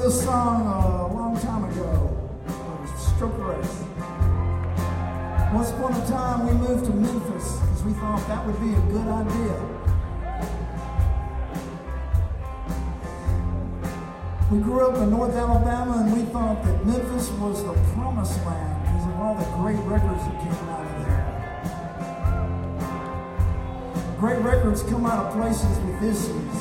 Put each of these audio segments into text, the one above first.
this song a long time ago. It was Stroke Race. Once upon a time, we moved to Memphis because we thought that would be a good idea. We grew up in North Alabama, and we thought that Memphis was the promised land because of all the great records that came out of there. Great records come out of places with issues.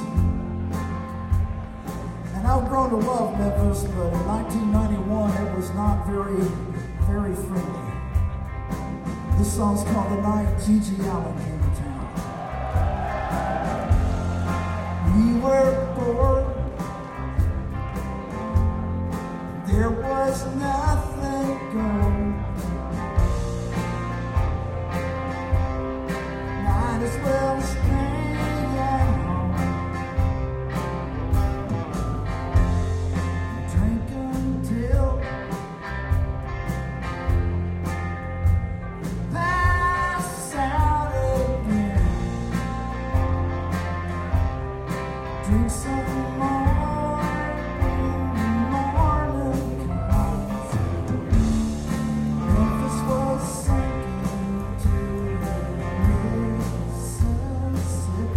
And I've grown to love Memphis, but in 1991, it was not very, very friendly. This song's called The Night G.G. Allin Came to Town. We were bored. There was nothing going. Might as well stay at home. Drink until pass out again. Drink some more in the morning comes. Memphis was sinking to the Mississippi.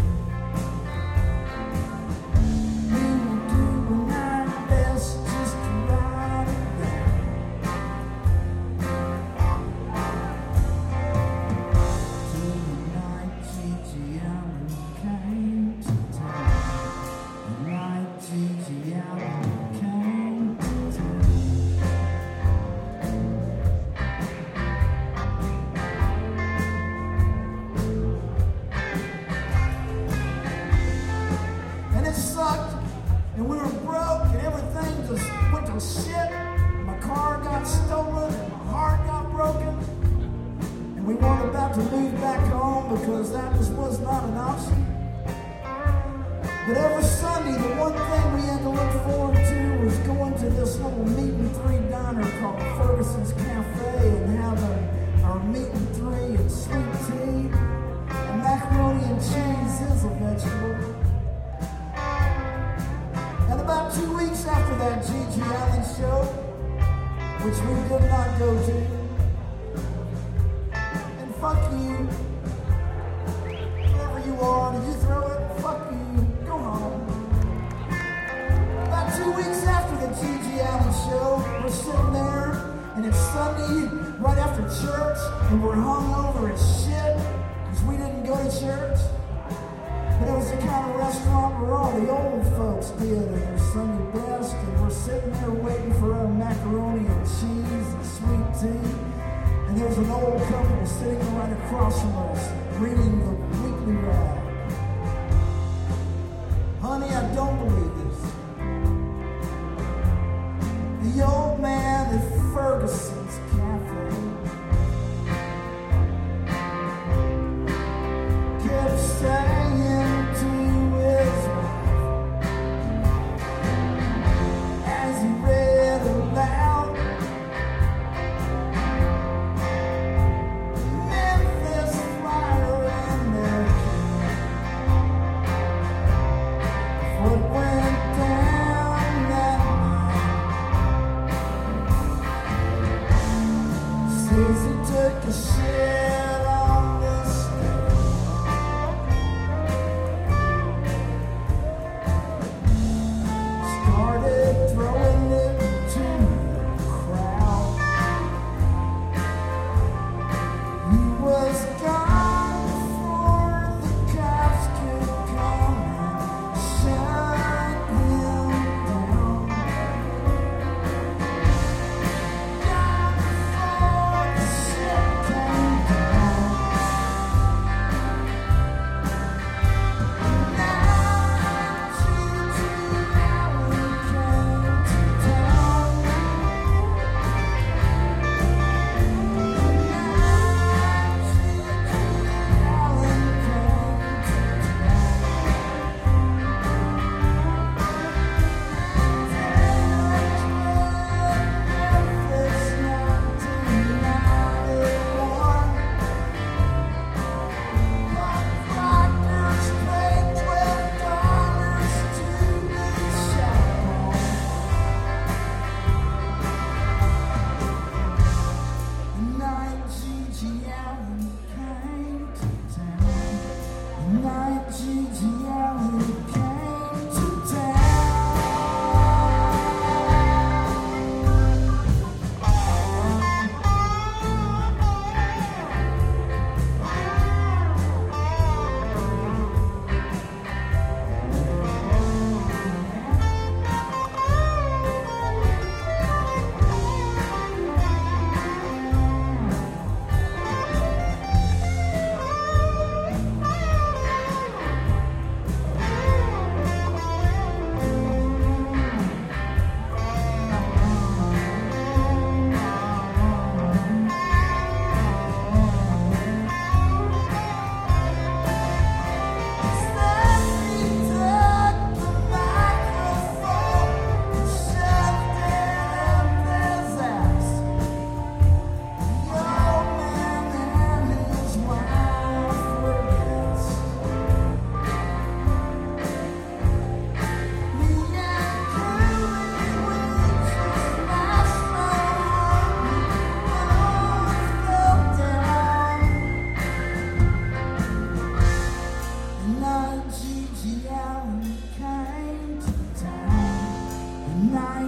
We were doing our best just to ride it there. Till the night G.G. Allin came to town. The night G.G. Allin came to town. And it sucked, and we were broke, and everything just went to shit. My car got stolen, and my heart got broken. And we weren't about to move back home because that was not an option. But every Sunday, the one thing we had to look forward to was going to this little meat and three diner called Ferguson's Cafe and having our meat and three and sweet tea. And macaroni and cheese is a vegetable. And about 2 weeks after that G.G. Allin show, which we did not go to, and fuck you, whoever you are, did you throw it? Fuck you, go home. About 2 weeks after the G.G. Allin show, we're sitting there, and it's Sunday, right after church, and we're hungover as shit, because we didn't go to church. But it was the kind of restaurant where all the old folks did at their Sunday best, and we're sitting there waiting for our macaroni and cheese and sweet tea. And there's an old couple sitting right across from us, reading the Weekly Rag. Honey, I don't believe this. The old man at Ferguson's Cafe kept saying to his wife as he read aloud, Memphis Flyer and their what went down that night. Says he took a shit on the stairs. Started throwing it to the crowd. He was gone before the cops could come and shut him down. Gone before the shit came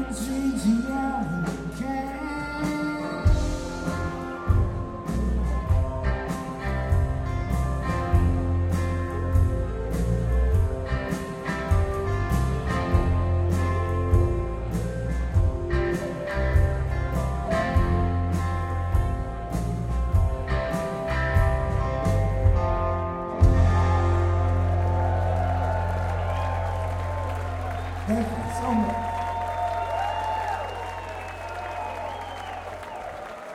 Jesus.